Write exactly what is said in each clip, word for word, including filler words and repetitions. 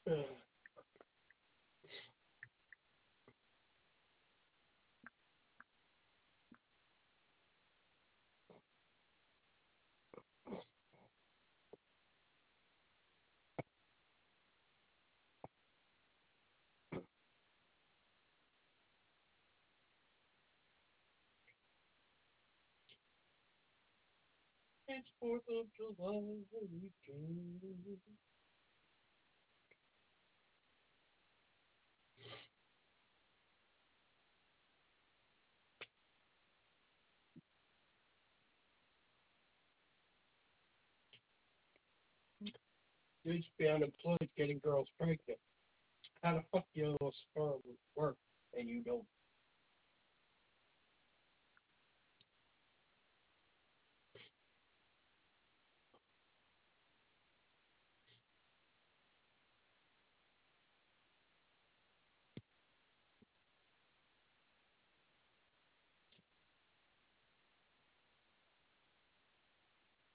It's Fourth of July weekend. You used to be unemployed getting girls pregnant. How the fuck do you know sperm work and you don't?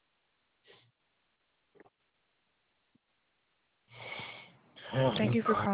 Thank you for calling.